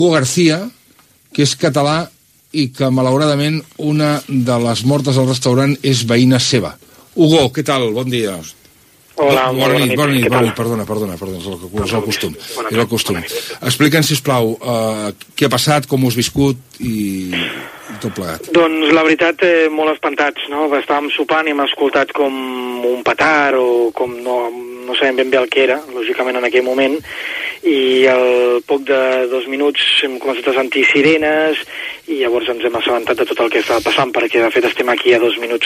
Hugo García, que és català i que, malauradament, una de les mortes al restaurant és veïna seva. Hugo, què tal? Bon dia. Hola, bona nit. Perdona, és el costum. Explica'ns, sisplau, què ha passat, com ho has viscut i tot plegat. Doncs la veritat, molt espantats, no? Estàvem sopant i hem escoltat com un petard o com no sabem ben bé el que era, lògicament en aquell moment, i al poc de 2 minuts hem començat a sentir sirenes i llavors ens hem assabentat de tot el que estava passant, perquè de fet estem aquí a 2 minuts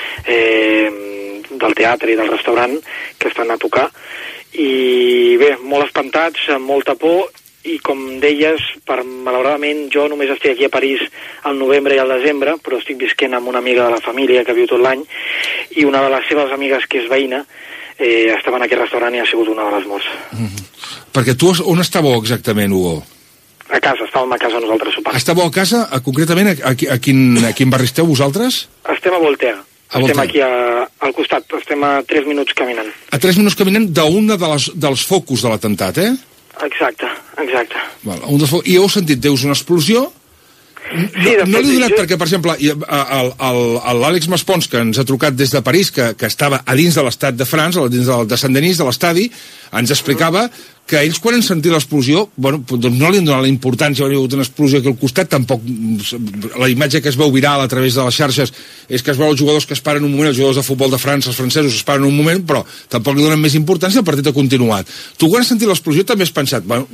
del teatre i del restaurant que estan a tocar, i bé, molt espantats, amb molta por, i com deies, malauradament jo només estic aquí a París al novembre i al desembre, però estic visquent amb una amiga de la família que viu tot l'any, i una de les seves amigues, que és veïna, estava en aquest restaurant i ha sigut una de les morts. Perquè tu on estàveu exactament, Hugo? A casa, estàvem a casa nosaltres sopant. Estàveu a casa? Concretament, a quin barri esteu vosaltres? Estem a Voltaire. Estem aquí al costat, estem a 3 minuts caminant. A 3 minuts caminant d'un dels focus de l'atemptat, eh? Exacte. I heu sentit, deus, una explosió? No l'he donat perquè, per exemple, l'Àlex Maspons, que ens ha trucat des de París, que estava a dins de l'estat de França, dins de Saint-Denis, de l'estadi, ens explicava que ells, quan han sentit l'explosió, doncs no li han donat la importància, hi ha hagut una explosió aquí al costat, tampoc la imatge que es veu viral a través de les xarxes és que es veu els jugadors que es paren un moment, els jugadors de futbol de França, els francesos es paren un moment, però tampoc li donen més importància, el partit ha continuat. Tu, quan has sentit l'explosió, també has pensat, bueno,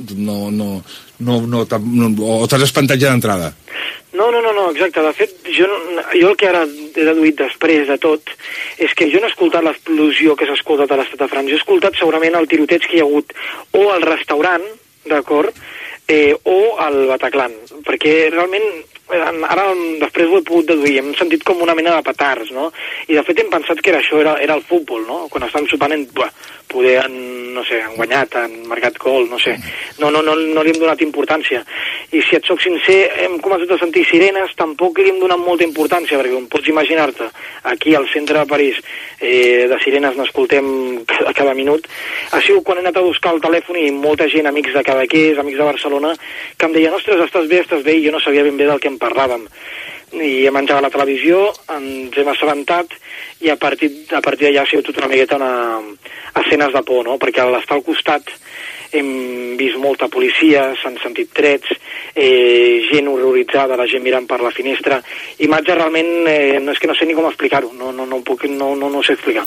o t'has espantat ja d'entrada? No, exacte. De fet, jo el que ara he deduït després de tot és que jo no he escoltat l'explosió que s'ha escoltat a l'estat de França. Jo he escoltat segurament el tiroteig que hi ha hagut o al restaurant, d'acord, o al Bataclan, perquè realment ara després ho he pogut deduir, hem sentit com una mena de petards, no? I de fet hem pensat que això era el futbol, no? Quan estàvem sopant, poder han guanyat, han marcat gol, no sé. No li hem donat importància. I si et soc sincer, hem començat a sentir sirenes, tampoc li hem donat molta importància, perquè com pots imaginar-te, aquí al centre de París, de sirenes n'escoltem cada minut. Ha sigut quan he anat a buscar el telèfon i molta gent, amics de Cadaqués, amics de Barcelona, que em deien, ostres, estàs bé, i jo no sabia ben bé del que em parlàvem. I hem engegat la televisió, ens hem assabentat, i a partir d'allà ha sigut tota una miqueta escenes de por, no? Perquè a l'estar al costat hem vist molta policia, s'han sentit trets, gent horroritzada, la gent mirant per la finestra, imatge realment, és que no sé ni com explicar-ho, no sé explicar.